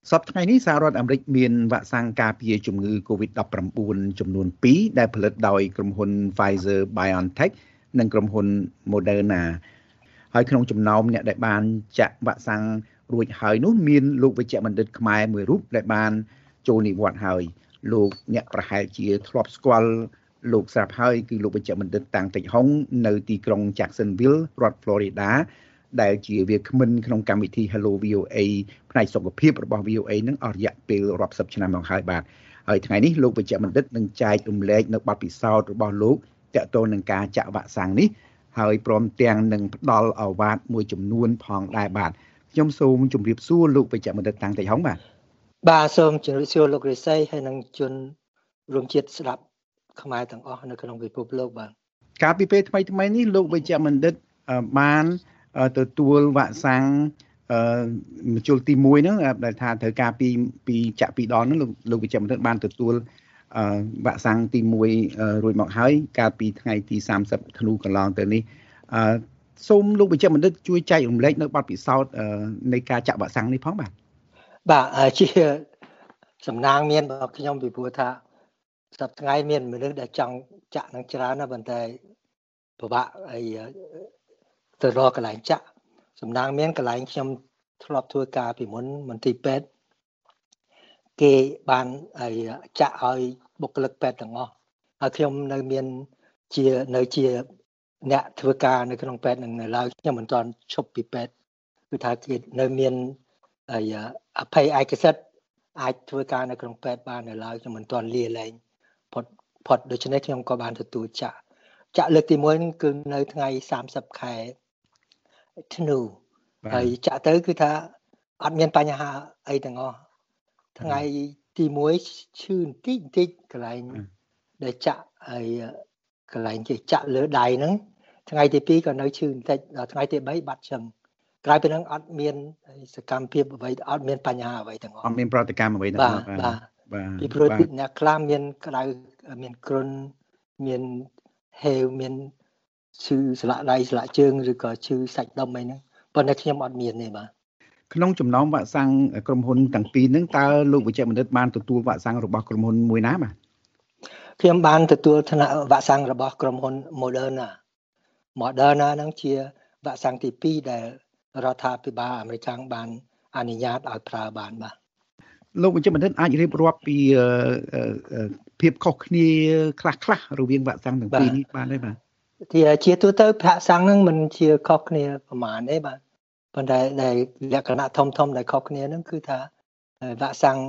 សប្តាហ៍ថ្ងៃនេះសហរដ្ឋអាមេរិកមានវ៉ាក់សាំងការពារជំងឺ COVID-19 ចំនួន2ដែលផលិតដោយក្រុមហ៊ុន Pfizer BioNTech និងក្រុមហ៊ុន Moderna ហើយក្នុងចំណោមអ្នកដែលបានចាក់វ៉ាក់សាំងរួចហើយនោះមានលោកវេជ្ជបណ្ឌិតខ្មែរមួយរូបដែលបានចូលនិវត្តន៍ហើយលោកអ្នកប្រហែលជាធ្លាប់ស្គាល់លោកស្រាប់ហើយគឺលោកវេជ្ជបណ្ឌិតតាំងតិចហុងនៅទីក្រុង Jacksonville រដ្ឋ Florida ដែលជាវាគ្មិនក្នុងកម្មវិធី Hello VOA ផ្នែកសុខភាពរបស់ VOA នឹងអស់រយៈពេលរាប់សិបឆ្នាំមកហើយបាទហើយថ្ងៃនេះលោកវេជ្ជបណ្ឌិតនឹងចែករំលែកនៅបទពិសោធន៍របស់លោកទាក់ទងនឹងការចាក់វ៉ាក់សាំងនេះហើយព្រមទាំងនឹងផ្ដល់ឱវាទមួយចំនួនផងដែរបាទខ្ញុំសូមជម្រាបសួរលោកវេជ្ជបណ្ឌិតតាំងតិចហុងបាទសូមជម្រាបសួរលោករិស័យហើយនឹងជនរួមជាតិស្ដាប់ខ្មែរទាំងអស់នៅក្នុងពិភពលោកបាទកាលពីពេលថ្មីនេះលោកវេជ្ជបណ្ឌិតបានទទួលវ៉ាក់សាំងមជ្ឈុលទី1ហ្នឹងដែលថាត្រូវការពីចាក់2ដងហ្នឹងលោកវេជ្ជបណ្ឌិតបានទទួលវ៉ាក់សាំងទី1រួចមកហើយកាលពីថ្ងៃទី30ធ្នូកន្លងទៅនេះសូមលោកវេជ្ជបណ្ឌិតជួយចែករំលែកនៅបទពិសោធន៍នៃការចាក់វ៉ាក់សាំងនេះផងបាទជាសំណាងមានរបស់ខ្ញុំពីព្រោះថាសប្តាហ៍ថ្ងៃមានមនុស្សដែលចង់ចាក់នឹងច្រើនណាស់ប៉ុន្តែពិបាកទៅរកកន្លែងចាក់សំណាងមានកន្លែងខ្ញុំធ្លាប់ធ្វើការពីមុនមន្ទីរពេទ្យគេបានចាក់ឲ្យបុគ្គលិកពេទ្យទាំងអស់ហើយខ្ញុំនៅមានជាអ្នកធ្វើការនៅក្នុងពេទ្យនឹងនៅឡើយខ្ញុំមិនទាន់ឈប់ពីពេទ្យគឺថាគេនៅមានអភ័យឯកសិទ្ធិអាចធ្វើការនៅក្នុងពេទ្យបាននៅឡើយខ្ញុំមិនទាន់លាលែងផុតដូច្នេះខ្ញុំក៏បានទទួលចាក់លើកទី1គឺនៅថ្ងៃ30ខែធ្នូហើយចាក់ទៅគឺថាអត់មានបញ្ហាអីទាំងអស់ថ្ងៃទី1ឈឺបន្តិចកន្លែងដែលចាក់ហើយកន្លែងគេចាក់លើដៃហ្នឹងថ្ងៃទី2ក៏នៅឈឺបន្តិចដល់ថ្ងៃទី3បាត់ឈឹងក្រោយពីហ្នឹងអត់មានសកម្មភាពអ្វីអត់មានបញ្ហាអ្វីទាំងអស់អត់មានប្រតិកម្មអ្វីទាំងអស់បាទពីព្រោះអ្នកខ្លះមានក្តៅមានគ្រុនមានហេវមានឈឺស្លាកដៃស្លាកជើងឬក៏ឈឺសាច់ដុំអីហ្នឹងប៉ុន្តែខ្ញុំអត់មានទេបាទក្នុងចំណោមវ៉ាក់សាំងក្រុមហ៊ុនទាំងពីរហ្នឹងតើលោកវិជ្ជបណ្ឌិតបានទទួលវ៉ាក់សាំងរបស់ក្រុមហ៊ុនមួយណាបាទខ្ញុំបានទទួលថ្នាក់វ៉ាក់សាំងរបស់ក្រុមហ៊ុន Moderna ហ្នឹងជាវ៉ាក់សាំងទី2ដែលរដ្ឋាភិបាលអាមេរិកបានអនុញ្ញាតឲ្យប្រើបានបាទលោកវិជ្ជបណ្ឌិតអាចរៀបរាប់ពីភាពខុសគ្នាខ្លះរវាងវ៉ាក់សាំងទាំងពីរនេះបានទេបាទជាទូទៅវ៉ាក់សាំងហ្នឹងមិនជាខុសគ្នាប្រហែលទេបាទប៉ុន្តែដែលលក្ខណៈធំដែលខុសគ្នាហ្នឹងគឺថាវ៉ាក់សាំង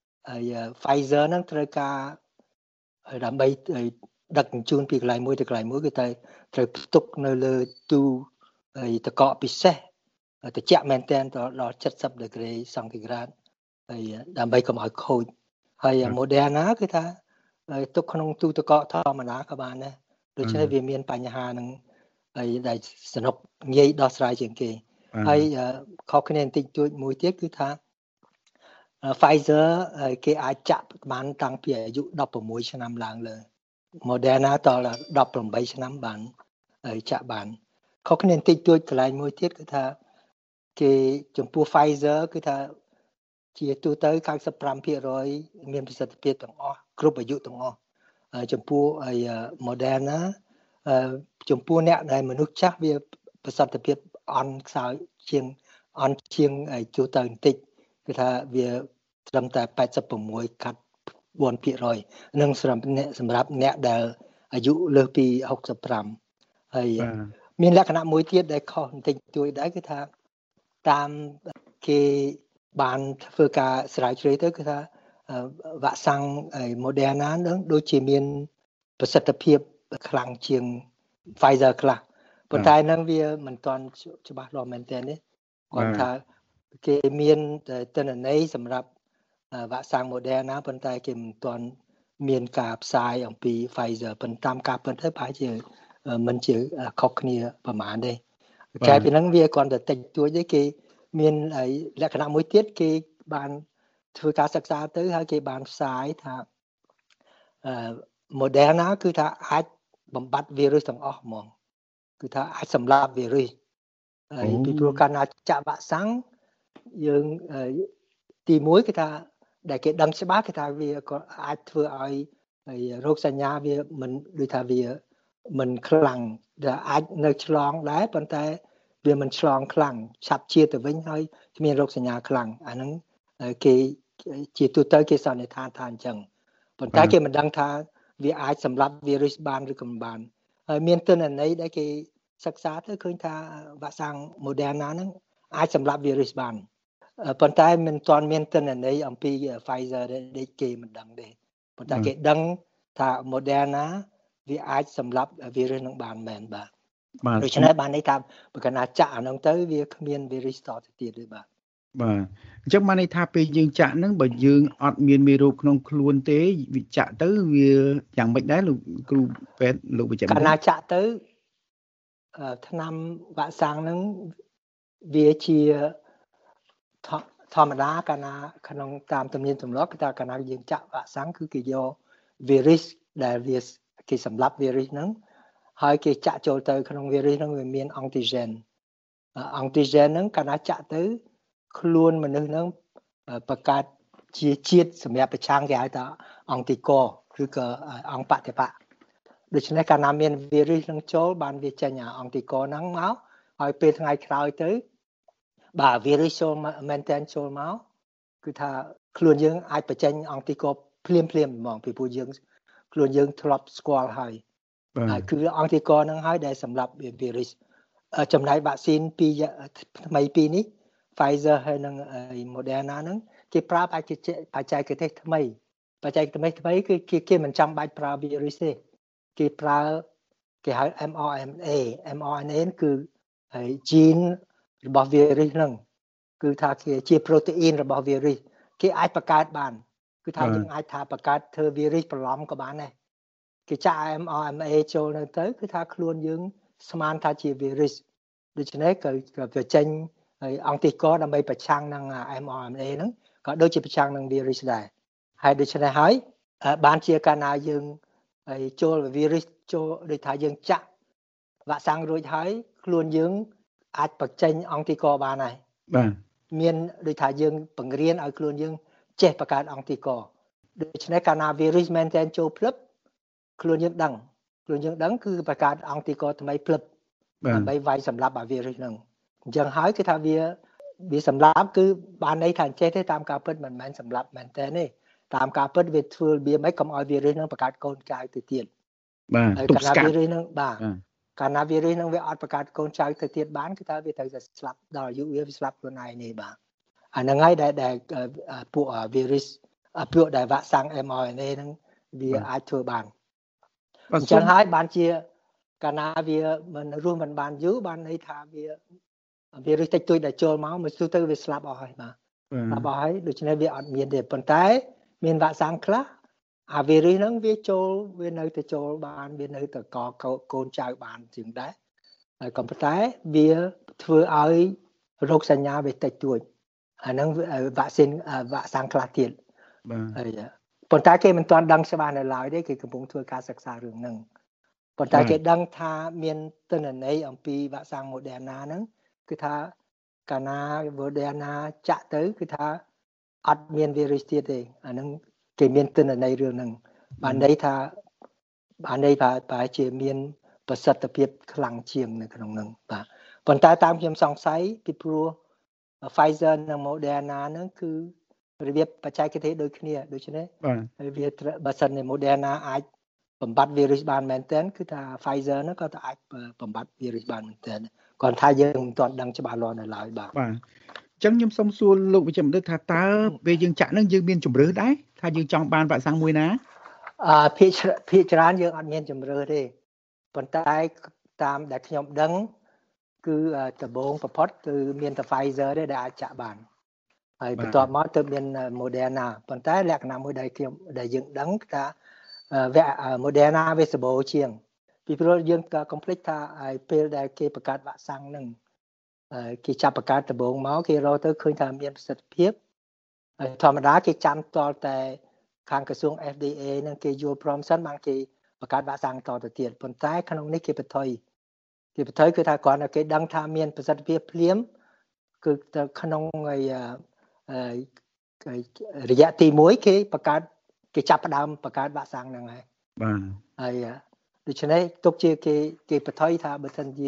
Pfizer ហ្នឹងត្រូវការដើម្បីដឹកជញ្ជូនពីកន្លែងមួយទៅកន្លែងមួយគឺត្រូវផ្ទុកនៅលើទូទឹកកកពិសេសត្រជាក់មែនទែនដល់70ដឺក្រេសង់ទីក្រាតហើយដើម្បីកុំឲ្យខូចហើយ Moderna គឺថាទុកក្នុងទូទឹកកកធម្មតាក៏បានដែរដូច្នេះវាមានបញ្ហានឹងដែលសនុកងាយដោះស្រាយជាងគេហើយខុសគ្នាបន្តិចតួចមួយទៀតគឺថា Pfizer គេអាចចាក់បានតាំងពីអាយុ16ឆ្នាំឡើងលើ Moderna ត18ឆ្នាំបានចាក់បានខុសគ្នាបន្តិចតួចកន្លែងមួយទៀតគឺថាគេចំពោះ Pfizer គឺថាជាទូទៅ 95% មានប្រសិទ្ធភាពទាំងអស់គ្រប់អាយុទាំងអស់ចំពោះModerna ចំពោះអ្នកដែលមនុស្សចាស់វាប្រសិទ្ធភាពអន់ខ្សោយជាងទូទៅបន្តិចគឺថាវាត្រឹមតែ86កាត់ 4% នឹងសម្រាប់អ្នកដែលអាយុលើសពី65ហើយមានលក្ខណៈមួយទៀតដែលខុសបន្តិចតួចដែរគឺថាតាមគេបានធ្វើការស្រាវជ្រាវទៅគឺថាវ៉ាក់សាំងModerna នឹងដូចជាមានប្រសិទ្ធភាពខ្លាំងជាង Pfizer ខ្លះប៉ុន្តែនឹងវាមិនទាន់ច្បាស់លាស់មែនទែនទេគាត់ថាគេមានទិន្នន័យសម្រាប់វ៉ាក់សាំង Moderna ប៉ុន្តែគេមិនទាន់មានការផ្សាយអំពី Pfizer ប៉ុន្តែតាមការពិតទៅប្រហែលជាមិនជាខុសគ្នាប្រហែលទេតែពីហ្នឹងវាគ្រាន់តែតិចតួចទេគេមានលក្ខណៈមួយទៀតគេបានធ្វើការសិក្សាទៅហើយគេបានផ្សាយថាModerna គឺថាអាចបំបត្តិវីរុសទាំងអស់ហ្មងគឺថាអាចសម្លាប់វីរុសហើយពីព្រោះកាលណាចាក់វ៉ាក់សាំងយើងទី1គឺថាដែលគេដឹងច្បាស់គឺថាវាក៏អាចធ្វើឲ្យរោគសញ្ញាវាមិនដូចថាវាមិនខ្លាំងដែលអាចនៅឆ្លងដែរប៉ុន្តែវាមិនឆ្លងខ្លាំងឆាប់ជាទៅវិញហើយគ្មានរោគសញ្ញាខ្លាំងអាហ្នឹងគេជាទូទៅគេសន្និដ្ឋានថាអញ្ចឹងប៉ុន្តែគេមិនដឹងថាវាអាចសម្លាប់វីរុសបានឬក៏មិនបានហើយមានទិន្នន័យដែលគេសិក្សាទៅឃើញថាវ៉ាក់សាំង Moderna ហ្នឹងអាចសម្លាប់វីរុសបានប៉ុន្តែមិនទាន់មានទិន្នន័យអំពី Pfizer ដែលគេមិនដឹងទេប៉ុន្តែគេដឹងថា Moderna វាអាចសម្លាប់វីរុសនឹងបានមែនបាទដូច្នេះបានន័យថាបើកាលណាចាក់អានោះទៅវាគ្មានវីរុសតទៅទៀតទេបាទអញ្ចឹងបានន័យថាពេលយើងចាក់ហ្នឹងបើយើងអត់មានមេរោគក្នុងខ្លួនទេវាចាក់ទៅវាយ៉ាងម៉េចដែរលោកគ្រូពេទ្យលោកបញ្ជាក់កាលណាចាក់ទៅថ្នាំវ៉ាក់សាំងហ្នឹងវាជាធម្មតាកាលណាក្នុងតាមទំនៀមទម្លាប់គឺថាកាលណាយើងចាក់វ៉ាក់សាំងគឺគេយកវីរុសដែលវាគេសម្លាប់វីរុសហ្នឹងហើយគេចាក់ចូលទៅក្នុងវីរុសហ្នឹងវាមានអង់ទីហ្សែនហ្នឹងកាលណាចាក់ទៅខ្លួនមនុស្សហ្នឹងបង្កើតជាជាតិសម្រាប់ប្រឆាំងគេហៅថាអង់ទីកូឬក៏អង្គបតិបៈដូច្នេះកាលណាមានវីរុសហ្នឹងចូលបានវាចេញអង់ទីកូហ្នឹងមកហើយពេលថ្ងៃក្រោយទៅបាទវីរុសចូលមែនតើចូលមកគឺថាខ្លួនយើងអាចបញ្ចេញអង់ទីកូភ្លាមហ្មងពីព្រោះយើងខ្លួនយើងធ្លាប់ស្គាល់ហើយគឺអង់ទីកូហ្នឹងហើយដែលសម្រាប់វីរុសចំណែកវ៉ាក់ស៊ីនថ្មីពីរនេះ Pfizer ហើយនិង Moderna ហ្នឹងគេប្រើបច្ចេកទេសថ្មីគឺគេមិនចាំបាច់ប្រើវីរុសទេគេប្រើគេហៅ mRNA គឺgene របស់វីរុសហ្នឹងគឺថាជា protein របស់វីរុសគេអាចបង្កើតបានគឺថាយើងអាចថាបង្កើតធ្វើវីរុសប្រឡំក៏បានដែរគេចាក់ mRNA ចូលនៅទៅគឺថាខ្លួនយើងស្មានថាជាវីរុសដូច្នេះក៏វាចេញហើយអង់ទីកូដើម្បីប្រឆាំងនឹង mRNA ហ្នឹងក៏ដូចជាប្រឆាំងនឹងវីរុសដែរហើយដូច្នេះហើយបានជាកាលណាយើងចូលវីរុសចូលដូចថាយើងចាក់វ៉ាក់សាំងរួចហើយខ្លួនយើងអាចបញ្ចេញអង់ទីកូបានហើយបាទមានដូចថាយើងបង្រៀនឲ្យខ្លួនយើងចេះបង្កើតអង់ទីកូដូច្នេះកាលណាវីរុសមែនតែនចូលភ្លឹបខ្លួនយើងដឹងគឺបង្កើតអង់ទីកូថ្មីភ្លឹបដើម្បីវាយសម្លាប់អាវីរុសហ្នឹងអញ្ចឹងហើយគឺថាវាសម្លាប់គឺបានន័យថាចេះទេតាមការពិតមិនមែនសម្លាប់មែនតើទេតាមការពិតវាធ្វើវាមិនកុំឲ្យវីរុសហ្នឹងបង្កើតកូនចៅទៅទៀតបាទទប់ស្កាត់វីរុសហ្នឹងបាទកាលណាវីរុសហ្នឹងវាអត់បង្កើតកូនចៅទៅទៀតបានគឺថាវាត្រូវតែស្លាប់ដល់អាយុវាស្លាប់ខ្លួនឯងនេះបាទអាហ្នឹងហើយដែលពួកវីរុសពួកដែលវ៉ាក់សាំង mRNA ហ្នឹងវាអាចធ្វើបានអញ្ចឹងហើយបានជាកាលណាវាមិនរស់មិនបានយូរបានន័យថាវារុសតិចតួចដែលចូលមកទូទៅវាស្លាប់អស់ហើយបាទស្លាប់អស់ហើយដូច្នេះវាអត់មានទេប៉ុន្តែមានវ៉ាក់សាំងខ្លះអាវីរុសហ្នឹងវានៅទៅចូលបានវានៅទៅកូនចៅបានជាងដែរហើយក៏ប៉ុន្តែវាធ្វើឲ្យរោគសញ្ញាវាតិចតួចអាហ្នឹងវ៉ាក់សាំងខ្លះទៀតបាទហើយប៉ុន្តែគេមិនទាន់ដឹងច្បាស់នៅឡើយទេគេកំពុងធ្វើការសិក្សារឿងហ្នឹងប៉ុន្តែគេដឹងថាមានទិន្នន័យអំពីវ៉ាក់សាំង Moderna ហ្នឹងគឺថាកាលណា Moderna ចាក់ទៅគឺថាអត់មានវីរុសទៀតទេអាហ្នឹងគេមានទិន្នន័យរឿងហ្នឹងបានន័យថាប្រហែលជាមានប្រសិទ្ធភាពខ្លាំងជាងនៅក្នុងហ្នឹងបាទប៉ុន្តែតាមខ្ញុំសង្ស័យពីព្រោះ Pfizer និង Moderna ហ្នឹងគឺរបៀបបច្ចេកទេសដូចគ្នាដូច្នេះហើយវាបើសិនជា Moderna អាចបំបត្តិវីរុសបានមែនទែនគឺថា Pfizer ហ្នឹងក៏អាចបំបត្តិវីរុសបានមែនទែនគាត់ថាយើងមិនទាន់ដឹងច្បាស់លាស់នៅឡើយបាទអញ្ចឹងខ្ញុំសូមសួរលោកវិជ្ជបណ្ឌិតថាតើពេលយើងចាក់ហ្នឹងយើងមានជំរឿសដែរថាយើងចង់បានវ៉ាក់សាំងមួយណាភាគច្រើនយើងអត់មានជំរឿសទេប៉ុន្តែតាមដែលខ្ញុំដឹងគឺដំបូងបំផុតគឺមានតែ Pfizer ទេដែលអាចចាក់បានហើយបន្ទាប់មកទៅមាន Moderna ប៉ុន្តែលក្ខណៈមួយដែលយើងដឹងថាModerna វាសម្បូរជាងពីព្រោះយើងក៏កុំភ្លេចថាពេលដែលគេបង្កើតវ៉ាក់សាំងហ្នឹងគេចាប់បង្កើតដំបូងមកគេរកទៅឃើញថាមានប្រសិទ្ធភាពធម្មតាគេចាំតលតែខាងក្រសួង FDA ហ្នឹងគេយល់ព្រមសិនបានគេបង្កើតវ៉ាក់សាំងតទៅទៀតប៉ុន្តែក្នុងនេះគេបន្ថយគឺថាគ្រាន់តែគេដឹងថាមានប្រសិទ្ធភាពភ្លាមគឺទៅក្នុងរយៈទី1គេបង្កើតគេចាប់ផ្ដើមបង្កើតវ៉ាក់សាំងហ្នឹងហើយបាទហើយដូច្នេះទុកជាគេបន្ថយថាបើសិនជា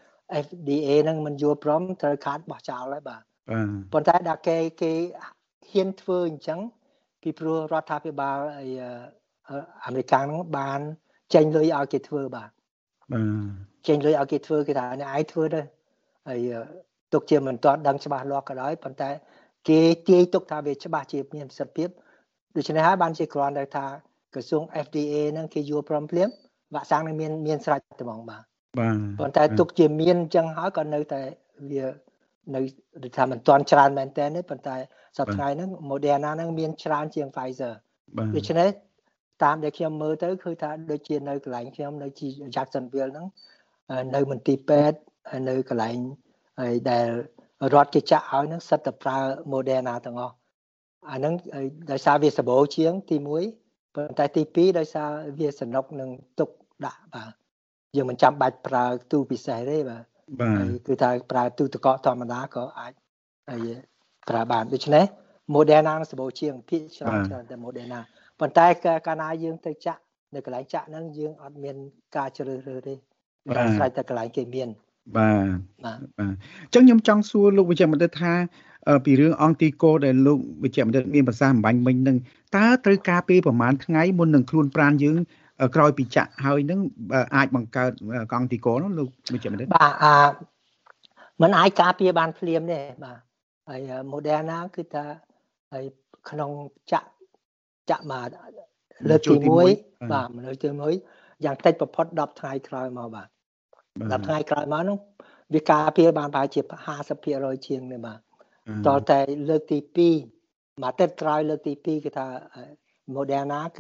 FDA ហ្នឹងមិនយល់ព្រមត្រូវខាតបោះចោលហើយបាទប៉ុន្តែដល់គេហ៊ានធ្វើអញ្ចឹងពីព្រោះរដ្ឋាភិបាលអាមេរិកហ្នឹងបានចេញលុយឲ្យគេធ្វើបាទចេញលុយឲ្យគេធ្វើគេថាអ្នកឯងធ្វើទៅហើយទុកជាមិនទាន់ដឹងច្បាស់លាស់ក៏ដោយប៉ុន្តែគេទាយទុកថាវាច្បាស់ជាមានប្រសិទ្ធភាពដូច្នេះហើយបានជាគ្រាន់តែថាក្រសួង FDA ហ្នឹងគេយល់ព្រមភ្លាមវ៉ាក់សាំងនឹងមានស្រេចតែហ្មងបាទប៉ុន្តែទុកជាមានអញ្ចឹងហើយក៏នៅតែវានៅថាមិនទាន់ច្រើនមែនតើទេប៉ុន្តែសប្តាហ៍ថ្ងៃហ្នឹង Moderna ហ្នឹងមានច្រើនជាង Pfizer ដូច្នេះតាមដែលខ្ញុំមើលទៅគឺថាដូចជានៅកន្លែងខ្ញុំនៅ Jacksonville ហ្នឹងនៅមន្ទីរពេទ្យនៅកន្លែងដែលរដ្ឋគេចាក់ឲ្យហ្នឹងសិតតែប្រើ Moderna ទាំងអស់អាហ្នឹងដោយសារវាសម្បូរជាងទី1ប៉ុន្តែទី2ដោយសារវាសនុកនឹងទុកដាក់បាទយើងមិនចាំបាច់ប្រើទូពិសេសទេបាទគឺថាប្រើទូទឹកកកធម្មតាក៏អាចប្រើបានដូច្នេះ Moderna នឹងសម្បូរជាងភាគច្រើនតែ Moderna ប៉ុន្តែកាលណាយើងទៅចាក់នៅកន្លែងចាក់ហ្នឹងយើងអត់មានការជ្រើសរើសទេតែស្រេចតែកន្លែងគេមានបាទអញ្ចឹងខ្ញុំចង់សួរលោកវិជ្ជបណ្ឌិតថាពីរឿងអង្គទីកូដែលលោកវិជ្ជបណ្ឌិតមានប្រសាសន៍អំបញ្ញមិញហ្នឹងតើត្រូវការពេលប្រហែលថ្ងៃមុននឹងខ្លួនប្រាណយើងក្រោយពីចាក់ហើយហ្នឹងអាចបង្កើតអង្គទីកូនោះលោកវិជ្ជបណ្ឌិតបាទมันអាចការពារបានភ្លាមទេបាទហើយ Moderna គឺថាហើយក្នុងចាក់មកលើកទី1បាទលើកទី1យ៉ាងតិចបំផុត10ថ្ងៃក្រោយមកបាទ10ថ្ងៃក្រោយមកនោះវាការពារបានប្រហែលជា 50% ជាងនេះបាទតរតែលើកទី2មួយអាទិត្យក្រោយលើកទី2គេថា Moderna គឺ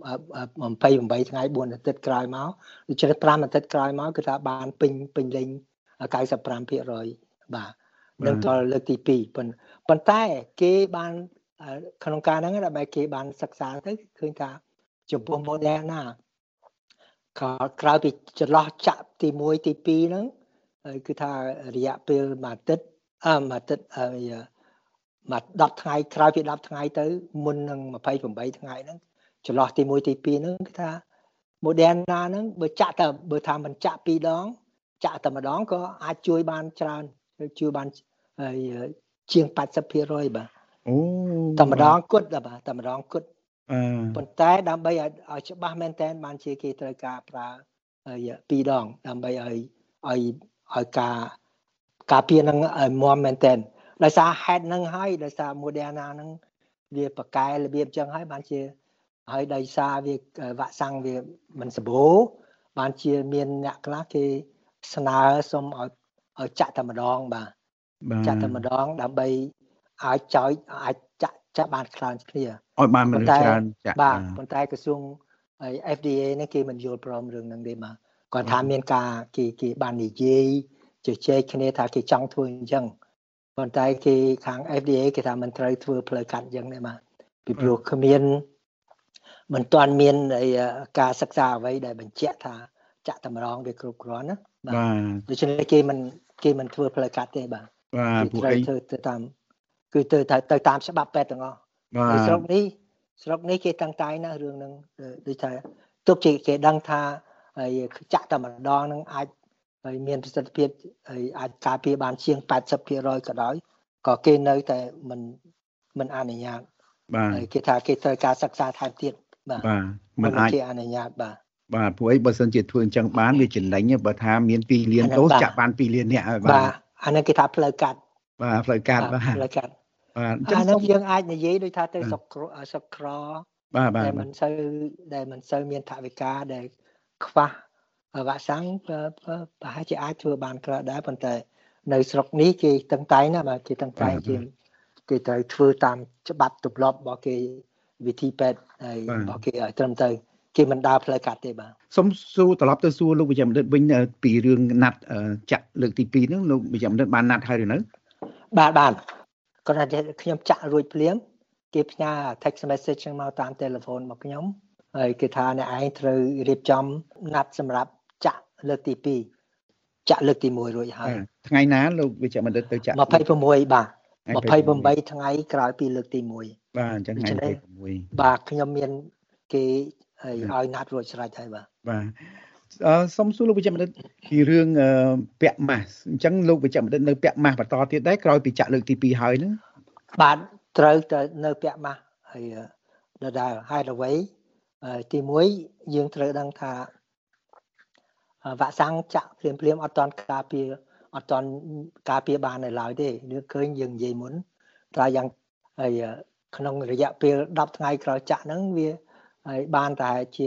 28ថ្ងៃ4អាទិត្យក្រោយមកដូច្នេះ5អាទិត្យក្រោយមកគឺថាបានពេញលេញ 95% បាទនឹងដល់លើកទី2ប៉ុន្តែគេបានក្នុងការហ្នឹងដើម្បីគេបានសិក្សាទៅឃើញថាចំពោះ Moderna ក្រៅពីចន្លោះចាក់ទី1ទី2ហ្នឹងគឺថារយៈពេលមួយអាទិត្យមក10ថ្ងៃក្រោយពី10ថ្ងៃទៅមុននឹង28ថ្ងៃហ្នឹងចន្លោះទី1ទី2ហ្នឹងគឺថា Moderna ហ្នឹងបើថាមិនចាក់2ដងចាក់តែម្ដងក៏អាចជួយបានច្រើនជួយបានជាង 80% បាទតែម្ដងគត់បាទតែម្ដងគត់ប៉ុន្តែដើម្បីឲ្យច្បាស់មែនតើបានជាគេត្រូវការប្រើ2ដងដើម្បីឲ្យការពារនឹងឲ្យមាំមែនតើដោយសារហេតុហ្នឹងហើយដោយសារ Moderna ហ្នឹងវាបកកែរបៀបចឹងហើយបានជាហើយដោយសារវាវ៉ាក់សាំងវាមិនសម្បូរបានជាមានអ្នកខ្លះគេស្នើសុំឲ្យចាក់តែម្ដងបាទចាក់តែម្ដងដើម្បីអាចចាក់បានច្រើនគ្នាឲ្យបានមនុស្សច្រើនចាក់បាទប៉ុន្តែក្រសួង FDA នេះគេមិនយល់ព្រមរឿងហ្នឹងទេបាទគាត់ថាមានការគេបាននិយាយជជែកគ្នាថាគេចង់ធ្វើអញ្ចឹងប៉ុន្តែគេខាង FDA គេថាមិនត្រូវធ្វើផ្លូវកាត់អញ្ចឹងទេបាទពីព្រោះមិនទាន់មានការសិក្សាអ្វីដែលបញ្ជាក់ថាចាក់តែម្ដងវាគ្រប់គ្រាន់ណាបាទដូច្នេះគេមិនធ្វើផ្លូវកាត់ទេបាទពួកឯងធ្វើទៅតាមគឺទៅតាមច្បាប់ពេទ្យទាំងអស់ហើយស្រុកនេះគេតាំងតែងណារឿងហ្នឹងដូចថាទុកជាគេដឹងថាហើយចាក់តែម្ដងហ្នឹងអាចហើយមានប្រសិទ្ធភាពហើយអាចការពារបានជាង 80% ក៏ដោយក៏គេនៅតែមិនអនុញ្ញាតហើយគេថាគេត្រូវការសិក្សាថែមទៀតបាទមិនអាចគេអនុញ្ញាតបាទព្រោះអីបើសិនជាធ្វើអញ្ចឹងបានវាចំណេញបើថាមាន2លានដូសចាក់បាន2លានអ្នកហើយបាទអានេះគេថាផ្លូវកាត់បាទផ្លូវកាត់បាទផ្លូវកាត់បាទអញ្ចឹងយើងអាចនិយាយដូចថាទៅសុកក្របាទដែលមិនសូវមានថវិកាដែលខ្វះវ៉ាក់សាំងប្រហែលជាអាចធ្វើបានក្រដែរប៉ុន្តែនៅស្រុកនេះគេតឹងតែងណាបាទគេតឹងតែងគេត្រូវធ្វើតាមច្បាប់ទម្លាប់របស់គេវិធីពេទ្យហើយរបស់គេឲ្យត្រឹមត្រូវគេមិនដើរផ្លូវកាត់ទេបាទសូមសួរត្រឡប់ទៅសួរលោកវិជ្ជបណ្ឌិតវិញពីរឿងណាត់ចាក់លើកទី2ហ្នឹងលោកវិជ្ជបណ្ឌិតបានណាត់ហើយឬនៅបាទគាត់ថាខ្ញុំចាក់រួចភ្លាមគេផ្ញើ text message មកតាម telephone មកខ្ញុំហើយគេថាអ្នកឯងត្រូវរៀបចំណាត់សម្រាប់ចាក់លើកទី2ចាក់លើកទី1រួចហើយថ្ងៃណាលោកវិជ្ជបណ្ឌិតទៅចាក់ 26បាទ 28ថ្ងៃក្រោយពីលើកទី1 បាទអញ្ចឹងថ្ងៃ26 បាទខ្ញុំមានគេឲ្យណាត់រួចស្រេចហើយបាទសូមសួរលោកវិជ្ជបណ្ឌិតពីរឿងពាក់ម៉ាស់អញ្ចឹងលោកវិជ្ជបណ្ឌិតនៅពាក់ម៉ាស់បន្តទៀតដែរក្រោយពីចាក់លើកទី2ហើយហ្នឹងបាទត្រូវតែនៅពាក់ម៉ាស់ហើយដែលហេតុអ្វីទី1យើងត្រូវដឹងថាវ៉ាក់សាំងចាក់ភ្លាមអត់ទាន់ការពារបាននៅឡើយទេយើងឃើញយើងនិយាយមុនតែយ៉ាងហើយក្នុងរយៈពេល10ថ្ងៃក្រោយចាក់ហ្នឹងវាហើយបានតែជា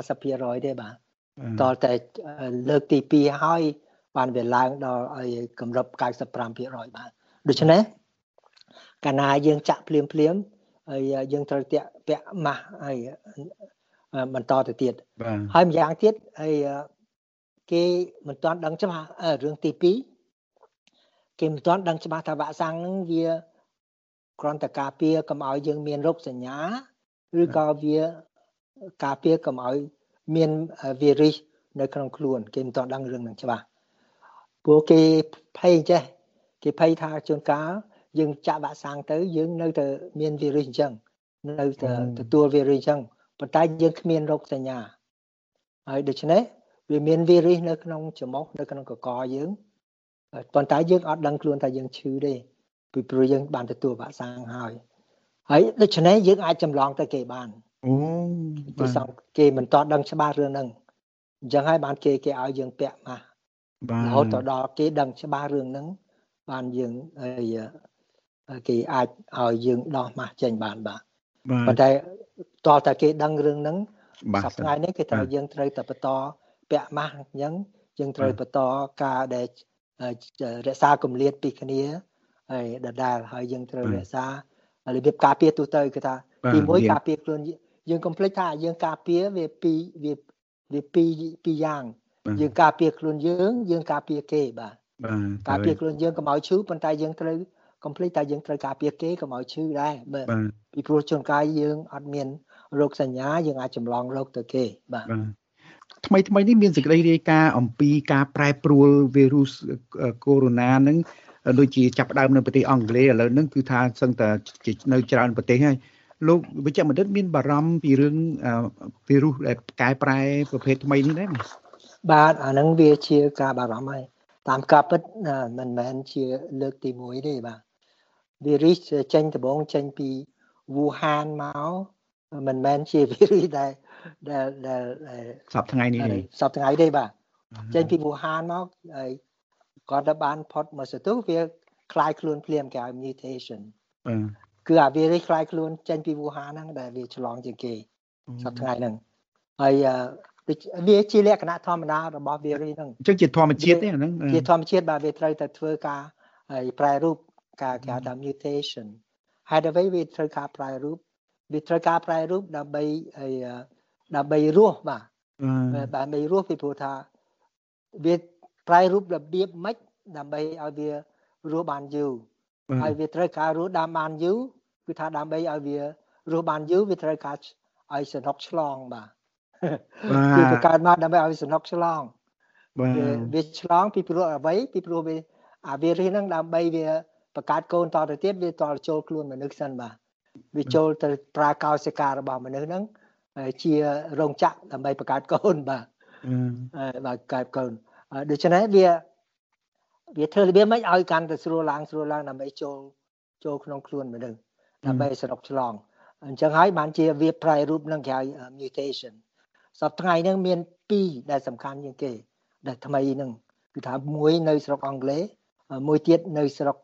50% ទេបាទតតែ លើកទី2ហើយបានវាឡើងដល់ឲ្យកម្រិត 95% បាទដូច្នេះកាលណាយើងចាក់ភ្លាមហើយយើងត្រូវពាក់ម៉ាស់ហើយបន្តទៅទៀតហើយម្យ៉ាងទៀតហើយគេមិនទាន់ដឹងច្បាស់រឿងទី2គេមិនទាន់ដឹងច្បាស់ថាវ៉ាក់សាំងហ្នឹងវាគ្រាន់តែការពារកុំឲ្យយើងមានរោគសញ្ញាឬក៏វាការពារកុំឲ្យមានវីរុសនៅក្នុងខ្លួនគេមិនទាន់ដឹងរឿងហ្នឹងច្បាស់ព្រោះគេភ័យចេះគេភ័យថាជួនកាលយើងចាក់វ៉ាក់សាំងទៅយើងនៅតែមានវីរុសអញ្ចឹងនៅតែទទួលវីរុសអញ្ចឹងប៉ុន្តែយើងគ្មានរោគសញ្ញាហើយដូច្នេះវាមានវីរុសនៅក្នុងច្រមុះនៅក្នុងកកយើងប៉ុន្តែយើងអត់ដឹងខ្លួនថាយើងឈឺទេពីព្រោះយើងបានទទួលវ៉ាក់សាំងហើយដូច្នេះយើងអាចចម្លងទៅគេបានគេមិនតដឹងច្បាស់រឿងហ្នឹងអញ្ចឹងហើយបានគេឲ្យយើងពាក់ម៉ាស់រហូតដល់គេដឹងច្បាស់រឿងហ្នឹងបានយើងគេអាចឲ្យយើងដោះម៉ាស់ចេញបានបាទប៉ុន្តែតើតែគេដឹងរឿងហ្នឹងសប្តាហ៍នេះគេថាយើងត្រូវតែបន្តពាក់ម៉ាស់អញ្ចឹងយើងត្រូវបន្តការដែលរក្សាគម្លាតពីគ្នាហើយដដែលហើយយើងត្រូវរក្សារបៀបការពារទូទៅគឺថាទី1ការពារខ្លួនយើងកុំភ្លេចថាយើងការពារវាពីរយ៉ាងយើងការពារខ្លួនយើងការពារគេបាទការពារខ្លួនយើងកុំឲ្យឈឺប៉ុន្តែយើងត្រូវកុំភ្លេចថាយើងត្រូវការពារគេកុំឲ្យឈឺដែរបាទពីព្រោះជួនកាលយើងអត់មានរោគសញ្ញាយើងអាចចម្លងរោគទៅគេបាទថ្មីនេះមានសេចក្តីរាយការណ៍អំពីការប្រែប្រួលវីរុសកូវីដ -19 ហ្នឹងដូចជាចាប់ផ្ដើមនៅប្រទេសអង់គ្លេសឥឡូវហ្នឹងគឺថាសឹងតែនៅច្រើនប្រទេសហើយលោកវិជ្ជបណ្ឌិតមានបារម្ភពីរឿងវីរុសដែលកែប្រែប្រភេទថ្មីនេះដែរបាទអាហ្នឹងវាជាការបារម្ភហើយតាមការពិតមិនមែនជាលើកទី1ទេបាទវីរុសចេញដំបូងចេញពីវូហានមកមិនមែនជាវីរុសដែលសប្តាហ៍ថ្ងៃនេះសប្តាហ៍ថ្ងៃទេបាទចេញពីវូហានមកហើយគាត់ទៅបានផុតមកសទុះវាคล้ายខ្លួនភ្លាមគេហៅ mutation គឺអាវីរុសคล้ายខ្លួនចេញពីវូហានហ្នឹងដែលវាឆ្លងជាងគេសប្តាហ៍ថ្ងៃហ្នឹងហើយវាជាលក្ខណៈធម្មតារបស់វីរុសហ្នឹងអញ្ចឹងជាធម្មជាតិទេអាហ្នឹងជាធម្មជាតិបាទវាត្រូវតែធ្វើការហើយប្រែរូបការគេហៅថា mutation ហើយដល់វាត្រូវការប្រែរូបវាត្រូវការប្រែរូបដើម្បីរស់បាទដើម្បីរស់ពីព្រោះថាវាប្រែរូបរបៀបម៉េចដើម្បីឲ្យវារស់បានយូរហើយវាត្រូវការរស់បានយូរគឺថាដើម្បីឲ្យវារស់បានយូរវាត្រូវការឲ្យសនុកឆ្លងបាទគឺបង្កើតមកដើម្បីឲ្យសនុកឆ្លងវាឆ្លងពីព្រោះអ្វីពីព្រោះវាអាវីរុសហ្នឹងដើម្បីវាបង្កើតកូនតទៅទៀតវាតចូលខ្លួនមនុស្សសិនបាទវាចូលទៅប្រើកោសិការបស់មនុស្សហ្នឹងជារោងចក្រដើម្បីបង្កើតកូនបាទកើតកូនដូច្នេះវាធ្វើរបៀបម៉េចឲ្យកាន់តែស្រួលឡើងដើម្បីចូលក្នុងខ្លួនមនុស្សដើម្បីសរុបឆ្លងអញ្ចឹងហើយបានជាវាប្រែរូបនឹងគេហៅ mutation សប្តាហ៍ថ្ងៃហ្នឹងមាន2ដែលសំខាន់ជាងគេដែលថ្មីហ្នឹងគឺថាមួយនៅស្រុកអង់គ្លេសមួយទៀតនៅស្រុក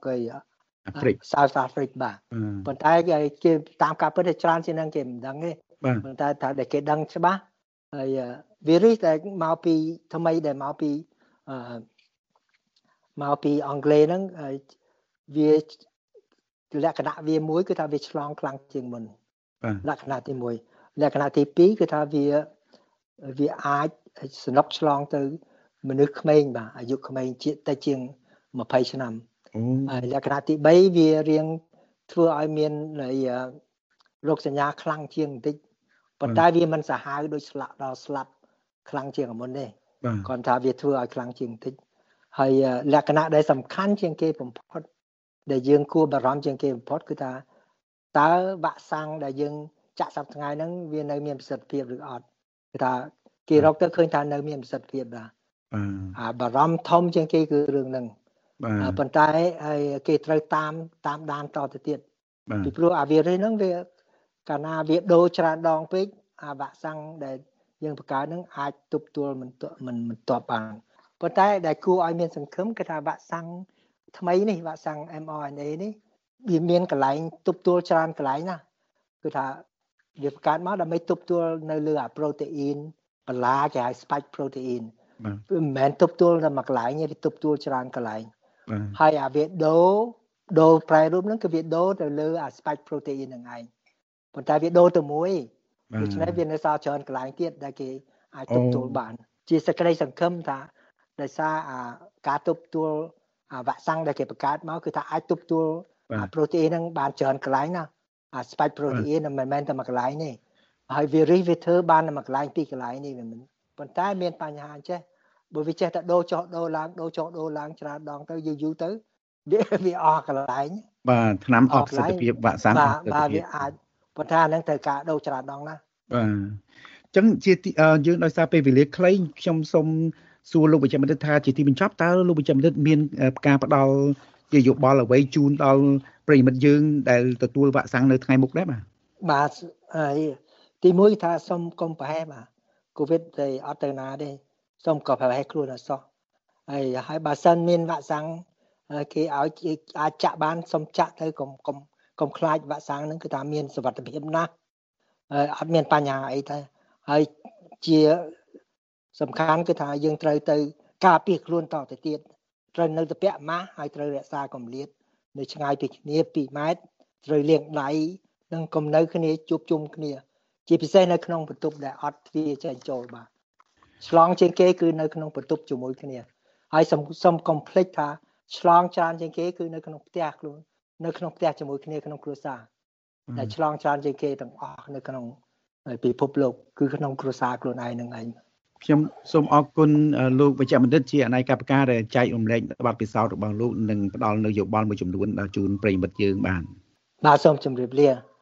South Africa បាទប៉ុន្តែគេតាមការពិតច្រើនជាងហ្នឹងគេមិនដឹងទេប៉ុន្តែថាដែលគេដឹងច្បាស់ហើយវីរុសដែលមកពីថ្មីដែលមកពីអង់គ្លេសហ្នឹងវាលក្ខណៈវាមួយគឺថាវាឆ្លងខ្លាំងជាងមុនលក្ខណៈទី1លក្ខណៈទី2គឺថាវាអាចសនុកឆ្លងទៅមនុស្សក្មេងបាទអាយុក្មេងតែជាង20ឆ្នាំហើយលក្ខណៈទី3វារៀងធ្វើឲ្យមានរោគសញ្ញាខ្លាំងជាងបន្តិចប៉ុន្តែវាមិនសាហាវដូចស្លាប់ខ្លាំងជាងមុនទេគាត់ថាវាធ្វើឲ្យខ្លាំងជាងបន្តិចហើយលក្ខណៈដែលសំខាន់ជាងគេបំផុតដែលយើងគួរបារម្ភជាងគេបំផុតគឺថាតើវ៉ាក់សាំងដែលយើងចាក់សប្តាហ៍ថ្ងៃហ្នឹងវានៅមានប្រសិទ្ធភាពឬអត់គឺថាគេរកទៅឃើញថានៅមានប្រសិទ្ធភាពដែរបារម្ភធំជាងគេគឺរឿងហ្នឹងប៉ុន្តែហើយគេត្រូវតាមដានតទៅទៀតពីព្រោះអាវីរុសហ្នឹងវាកាលណាវាដូរច្រើនដងពេកអាវ៉ាក់សាំងដែលយើងបង្កើតហ្នឹងអាចទប់ទល់មិនទាប់បានប៉ុន្តែដែលគួរឲ្យមានសង្ឃឹមគឺថាវ៉ាក់សាំងថ្មីនេះវ៉ាក់សាំង mRNA នេះវាមានកន្លែងទប់ទល់ច្រើនកន្លែងណាគឺថាវាបង្កើតមកដើម្បីទប់ទល់នៅលើអាប្រូតេអ៊ីនបន្លាគេហៅ spike protein វាមិនមែនទប់ទល់តែមួយកន្លែងទេវាទប់ទល់ច្រើនកន្លែងហើយអាវាដូរប្រែរូបហ្នឹងគឺវាដូរទៅលើអា spike protein ហ្នឹងឯងប៉ុន្តែវាដូរទៅមួយដូច្នេះវានៅសល់ច្រើនកន្លែងទៀតដែលគេអាចទប់ទល់បានជាសេចក្តីសង្ឃឹមថាដោយសារការទប់ទល់អាវ៉ាក់សាំងដែលគេបង្កើតមកគឺថាអាចទប់ទល់អា protein ហ្នឹងបានច្រើនកន្លែងណាអា spike protein មិនមែនតែមួយកន្លែងទេហើយវារិះវាធ្វើបានតែមួយកន្លែងពីរកន្លែងនេះវាមិនប៉ុន្តែមានបញ្ហាអញ្ចេះបើវាចេះតែដូរចុះដូរឡើងច្រើនដងទៅយូរទៅវាអស់កន្លែងបាទថ្នាំអស់ប្រសិទ្ធភាពវ៉ាក់សាំងបាទវាអាចប៉ុន្តែអាហ្នឹងត្រូវការដូរច្រើនដងណាបាទអញ្ចឹងជាយើងដោយសារពេលវេលាខ្លីខ្ញុំសូមសួរលោកវិជ្ជបណ្ឌិតថាជាទីបញ្ចប់តើលោកវិជ្ជបណ្ឌិតមានការផ្ដល់ជាយោបល់អ្វីជូនដល់ប្រិយមិត្តយើងដែលទទួលវ៉ាក់សាំងនៅថ្ងៃមុខដែរបាទហើយទីមួយថាសូមកុំប្រហែសបាទកូវីដតែអត់ទៅណាទេសូមកុំប្រហែសខ្លួនអសោះហើយបើសិនមានវ៉ាក់សាំងគេឲ្យអាចចាក់បានសូមចាក់ទៅកុំខ្លាចវ៉ាក់សាំងហ្នឹងគឺថាមានសុវត្ថិភាពណាស់អត់មានបញ្ហាអីទេហើយជាសំខាន់គឺថាយើងត្រូវទៅការពារខ្លួនតទៅទៀតត្រូវនៅតែពាក់ម៉ាស់ហើយត្រូវរក្សាគម្លាតនៅឆ្ងាយពីគ្នា2ម៉ែត្រត្រូវលាងដៃនិងកុំនៅគ្នាជួបជុំគ្នាជាពិសេសនៅក្នុងបន្ទប់ដែលអត់ទ្វារចេញចូលបាទឆ្លងជាងគេគឺនៅក្នុងបន្ទប់ជាមួយគ្នាហើយសូមកុំភ្លេចថាឆ្លងច្រើនជាងគេគឺនៅក្នុងផ្ទះខ្លួននៅក្នុងផ្ទះជាមួយគ្នាក្នុងគ្រួសារដែលឆ្លងច្រើនជាងគេទាំងអស់នៅក្នុងពិភពលោកគឺក្នុងគ្រួសារខ្លួនឯងនឹងឯងខ្ញុំសូមអរគុណលោកវិជ្ជបណ្ឌិតជាអនាយកម្មការដែលចែករំលែកបទពិសោធន៍របស់លោកនិងផ្ដល់នូវយោបល់មួយចំនួនដល់ជូនប្រិយមិត្តយើងបានសូមជម្រាបលា